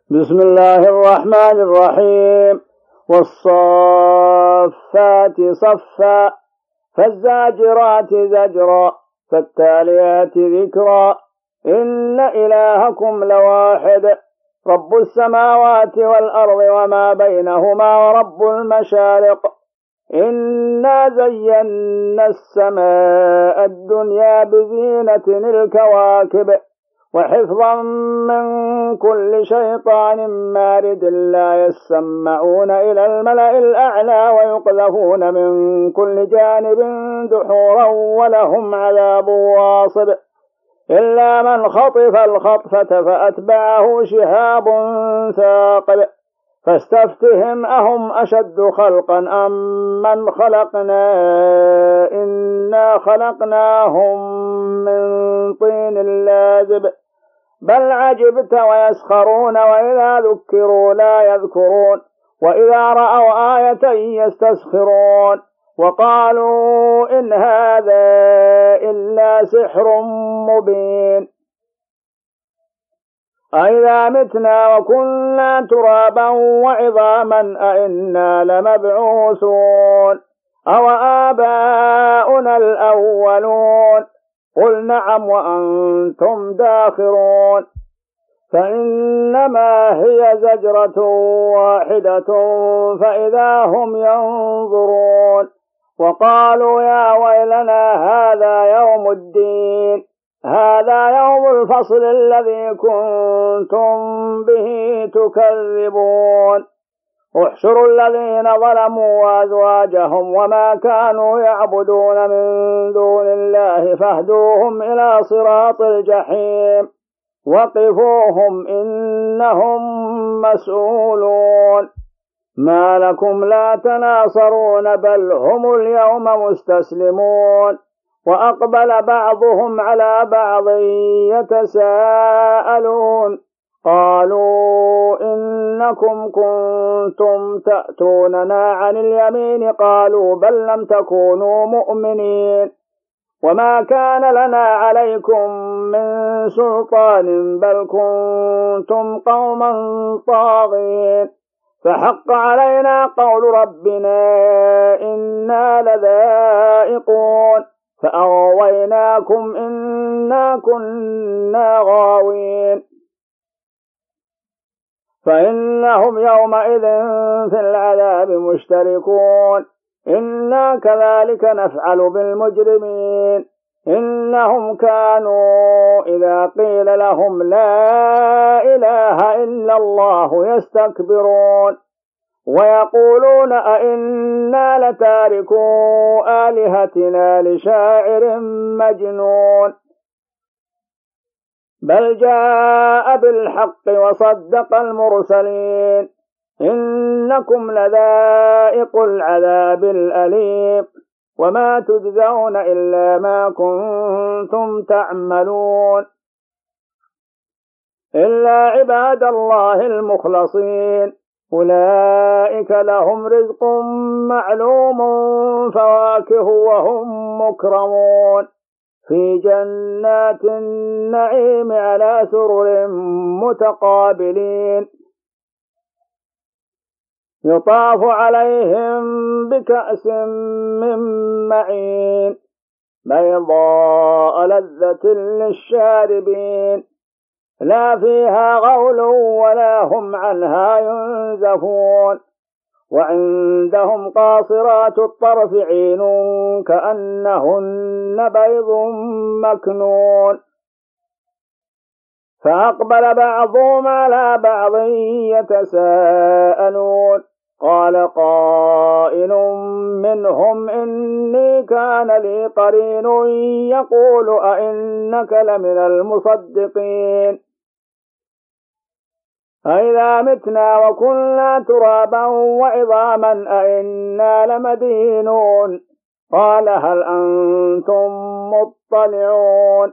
بسم الله الرحمن الرحيم. والصافات صفا فالزاجرات زجرا فالتاليات ذكرا إن إلهكم لواحد رب السماوات والأرض وما بينهما ورب المشارق. إنا زينا السماء الدنيا بزينة الكواكب وحفظا من كل شيطان مارد لا يسمعون إلى الملأ الأعلى ويقذفون من كل جانب دحورا ولهم عذاب واصب إلا من خطف الخطفة فأتبعه شهاب ثاقب فاستفتهم أهم أشد خلقا أم من خلقنا إنا خلقناهم من طين لازب بل عجبت ويسخرون وإذا ذكروا لا يذكرون وإذا رأوا آية يستسخرون وقالوا إن هذا إلا سحر مبين أئذا متنا وكنا ترابا وعظاما أئنا لمبعوثون أو آباؤنا الأولون قل نعم وأنتم داخرون فإنما هي زجرة واحدة فإذا هم ينظرون وقالوا يا ويلنا هذا يوم الدين هذا يوم الفصل الذي كنتم به تكذبون احشروا الذين ظلموا وأزواجهم وما كانوا يعبدون من دون الله فاهدوهم إلى صراط الجحيم وقفوهم إنهم مسؤولون ما لكم لا تناصرون بل هم اليوم مستسلمون وأقبل بعضهم على بعض يتساءلون قالوا إنكم كنتم تأتوننا عن اليمين قالوا بل لم تكونوا مؤمنين وما كان لنا عليكم من سلطان بل كنتم قوما طاغين فحق علينا قول ربنا إنا لذائقون فأغويناكم إنا كنا غاوين فإنهم يومئذ في العذاب مشتركون إنا كذلك نفعل بالمجرمين إنهم كانوا إذا قيل لهم لا إله إلا الله يستكبرون ويقولون أئنا لتاركو آلهتنا لشاعر مجنون بل جاء بالحق وصدق المرسلين إنكم لذائق العذاب الأليم وما تجزون إلا ما كنتم تعملون إلا عباد الله المخلصين أولئك لهم رزق معلوم فواكه وهم مكرمون في جنات النعيم على سرر متقابلين يطاف عليهم بكأس من معين بيضاء لذة للشاربين لا فيها غول ولا هم عنها ينزفون وعندهم قاصرات الطرف عين كأنهن بيض مكنون فأقبل بعضهم على بعض يتساءلون قال قائل منهم إني كان لي قرين يقول أئنك لمن المصدقين أئذا متنا وكنا ترابا وعظاما أئنا لمدينون قال هل أنتم مطلعون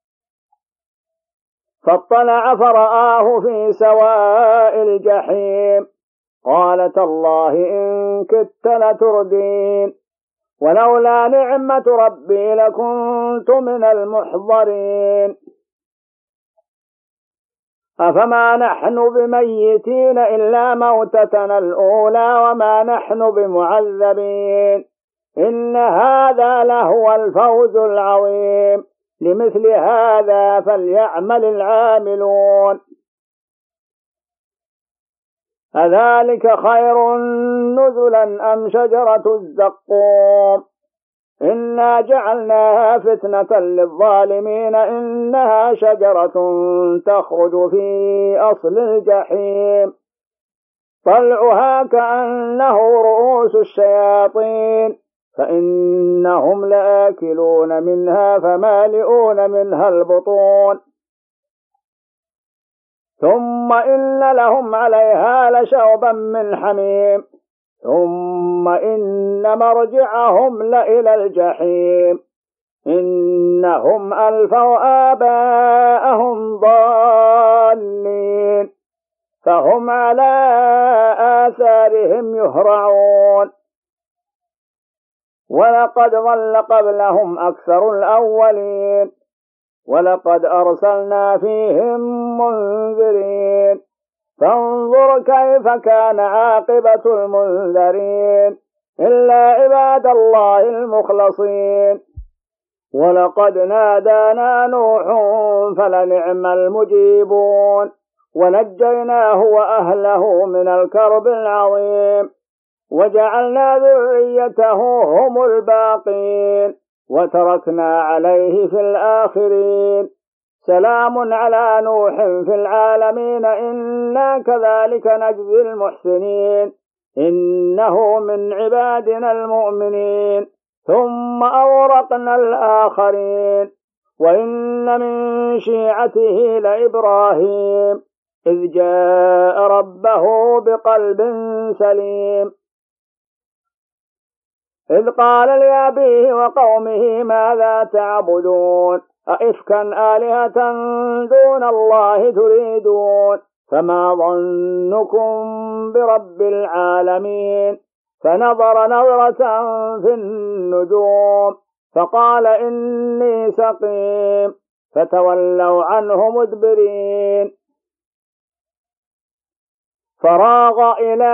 فاطلع فرآه في سواء الجحيم قال تالله إن كدت لتردين ولولا نعمة ربي لكنت من المحضرين أفما نحن بميتين إلا موتتنا الأولى وما نحن بمعذبين إن هذا لهو الفوز العظيم لمثل هذا فليعمل العاملون أذلك خير نزلا أم شجرة الزقوم إنا جعلناها فتنة للظالمين إنها شجرة تخرج في أصل الجحيم طلعها كأنه رؤوس الشياطين فإنهم لآكلون منها فمالئون منها البطون ثم إن لهم عليها لشوبا من حميم ثم إن مرجعهم لإلى الجحيم إنهم ألفوا آباءهم ضالين فهم على آثارهم يهرعون ولقد ضل قبلهم أكثر الأولين ولقد أرسلنا فيهم منذرين فانظر كيف كان عاقبة المنذرين إلا عباد الله المخلصين ولقد نادانا نوح فلنعم المجيبون ونجيناه وأهله من الكرب العظيم وجعلنا ذريته هم الباقين وتركنا عليه في الآخرين سلام على نوح في العالمين إنا كذلك نجزي المحسنين إنه من عبادنا المؤمنين ثم أورقنا الآخرين وإن من شيعته لإبراهيم إذ جاء ربه بقلب سليم إذ قال لأبيه وقومه ماذا تعبدون أئفكا آلهة دون الله تريدون فما ظنكم برب العالمين فنظر نظرة في النجوم فقال إني سقيم فتولوا عنه مدبرين فراغ إلى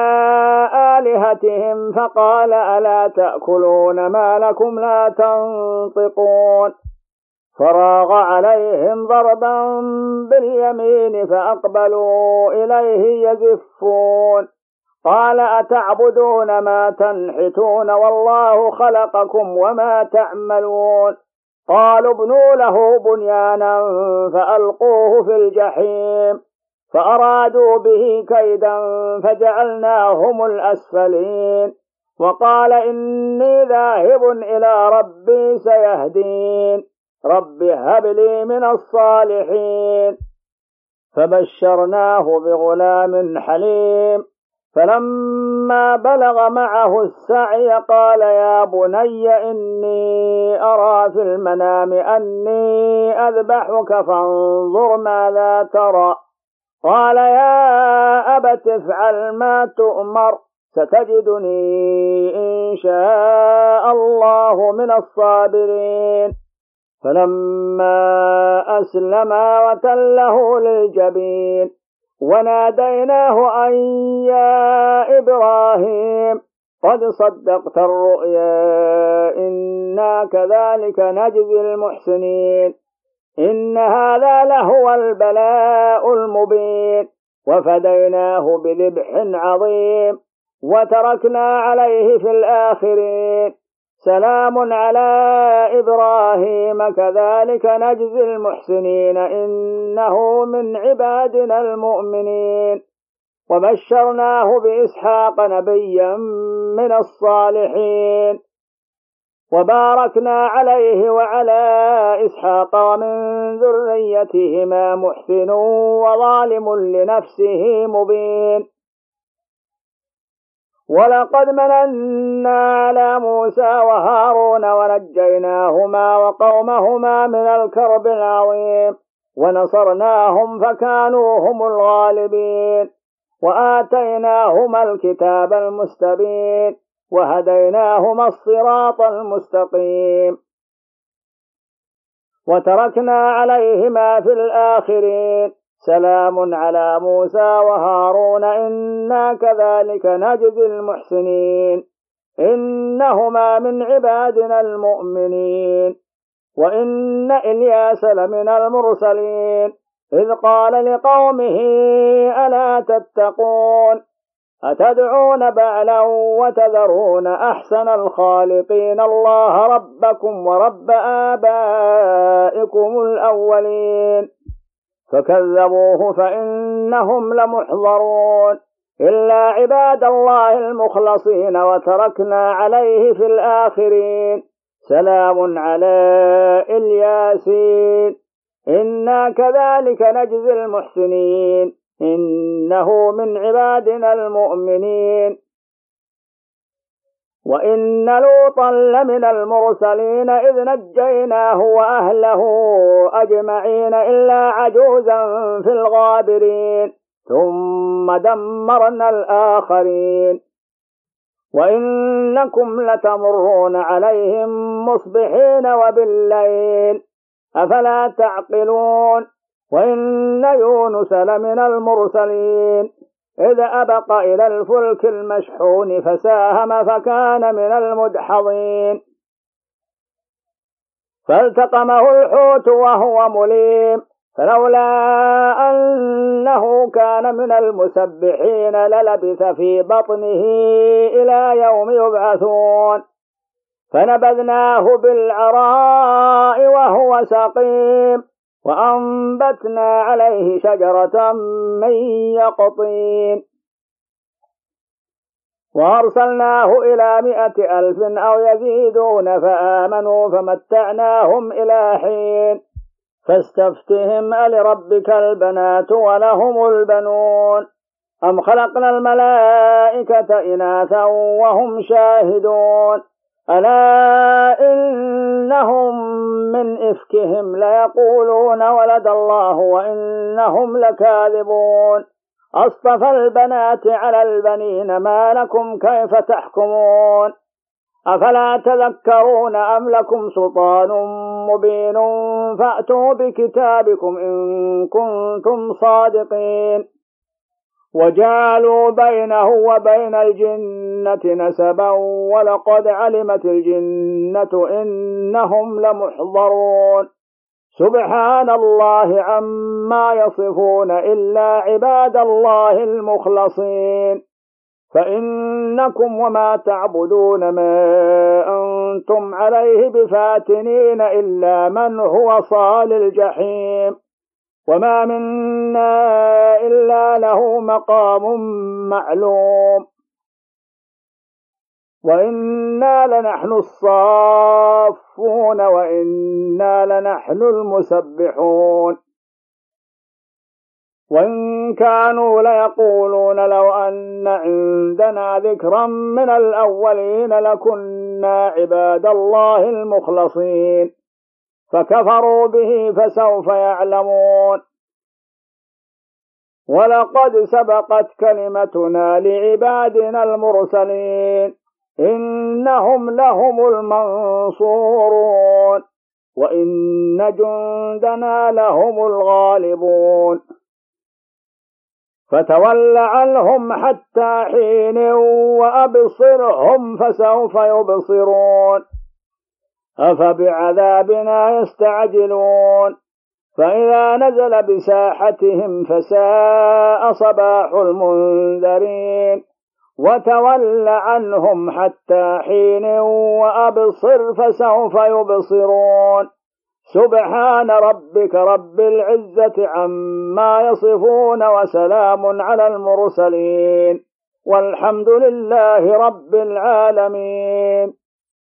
آلهتهم فقال ألا تأكلون ما لكم لا تنطقون فراغ عليهم ضربا باليمين فأقبلوا إليه يزفون قال أتعبدون ما تنحتون والله خلقكم وما تعملون قالوا ابنوا له بنيانا فألقوه في الجحيم فأرادوا به كيدا فجعلناهم الأسفلين وقال إني ذاهب إلى ربي سيهدين رب هب لي من الصالحين فبشرناه بغلام حليم فلما بلغ معه السعي قال يا بني إني أرى في المنام أني أذبحك فانظر ماذا ترى قال يا أبت افعل ما تؤمر ستجدني إن شاء الله من الصابرين فلما أسلما وتله للجبين وناديناه أن يا إبراهيم قد صدقت الرؤيا إنا كذلك نجزي المحسنين إن هذا لهو البلاء المبين وفديناه بذبح عظيم وتركنا عليه في الآخرين سلام على إبراهيم كذلك نجزي المحسنين إنه من عبادنا المؤمنين وبشرناه بإسحاق نبيا من الصالحين وباركنا عليه وعلى إسحاق ومن ذريتهما محسن وظالم لنفسه مبين ولقد مننا على موسى وهارون ونجيناهما وقومهما من الكرب العظيم ونصرناهم فكانوا هم الغالبين وآتيناهما الكتاب المستبين وهديناهما الصراط المستقيم وتركنا عليهما في الآخرين سلام على موسى وهارون إنا كذلك نجزي المحسنين إنهما من عبادنا المؤمنين. وإن إلياس لمن المرسلين إذ قال لقومه ألا تتقون أتدعون بعلا وتذرون أحسن الخالقين الله ربكم ورب آبائكم الأولين فكذبوه فإنهم لمحضرون إلا عباد الله المخلصين وتركنا عليه في الآخرين سلام على الياسين إنا كذلك نجزي المحسنين إنه من عبادنا المؤمنين. وإن لوطا لمن المرسلين إذ نجيناه وأهله أجمعين إلا عجوزا في الغابرين ثم دمرنا الآخرين. وإنكم لتمرون عليهم مصبحين وبالليل أفلا تعقلون. وإن يونس لمن المرسلين إذ أبق إلى الفلك المشحون فساهم فكان من المدحضين فالتقمه الحوت وهو مليم فلولا أنه كان من المسبحين للبث في بطنه إلى يوم يبعثون فنبذناه بالعراء وهو سقيم وأنبتنا عليه شجرة من يقطين وأرسلناه إلى 100,000 أو يزيدون فآمنوا فمتعناهم إلى حين فاستفتهم ألربك البنات ولهم البنون أم خلقنا الملائكة إناثا وهم شاهدون ألا إنهم من إفكهم ليقولون ولد الله وإنهم لكاذبون أصطفى البنات على البنين ما لكم كيف تحكمون أفلا تذكرون أم لكم سلطان مبين فأتوا بكتابكم إن كنتم صادقين وجعلوا بينه وبين الجنة نسبا ولقد علمت الجنة إنهم لمحضرون سبحان الله عما يصفون إلا عباد الله المخلصين فإنكم وما تعبدون ما أنتم عليه بفاتنين إلا من هو صال الجحيم وما منا إلا له مقام معلوم وإنا لنحن الصافون وإنا لنحن المسبحون وإن كانوا ليقولون لو أن عندنا ذكرا من الأولين لكنا عباد الله المخلصين فكفروا به فسوف يعلمون ولقد سبقت كلمتنا لعبادنا المرسلين إنهم لهم المنصورون وإن جندنا لهم الغالبون فتول عنهم حتى حين وأبصرهم فسوف يبصرون أفبعذابنا يستعجلون فإذا نزل بساحتهم فساء صباح المنذرين وتول عنهم حتى حين وأبصر فسوف يبصرون سبحان ربك رب العزة عما يصفون وسلام على المرسلين والحمد لله رب العالمين.